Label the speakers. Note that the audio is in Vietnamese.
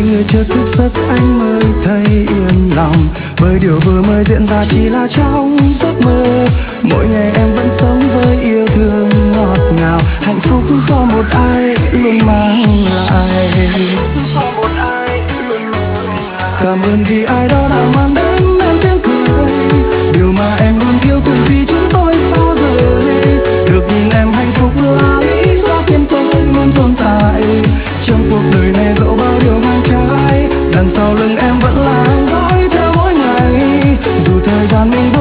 Speaker 1: người chợt thức giấc anh mới thấy yên lòng, bởi điều vừa mới diễn ra chỉ là trong giấc mơ. Mỗi ngày em vẫn sống với yêu thương ngọt ngào, hạnh phúc có một ai luôn mang lại. Cảm ơn vì ai đó đã mang đến em tiếng cười, điều mà em luôn yêu thương vì chúng tôi xa rời. Được nhìn em hạnh phúc là lý do khiến tôi luôn tồn tại trong cuộc đời này, dẫu bao điều ngang trái. Đằng sau lưng em vẫn là anh dõi theo mỗi ngày, dù thời gian mình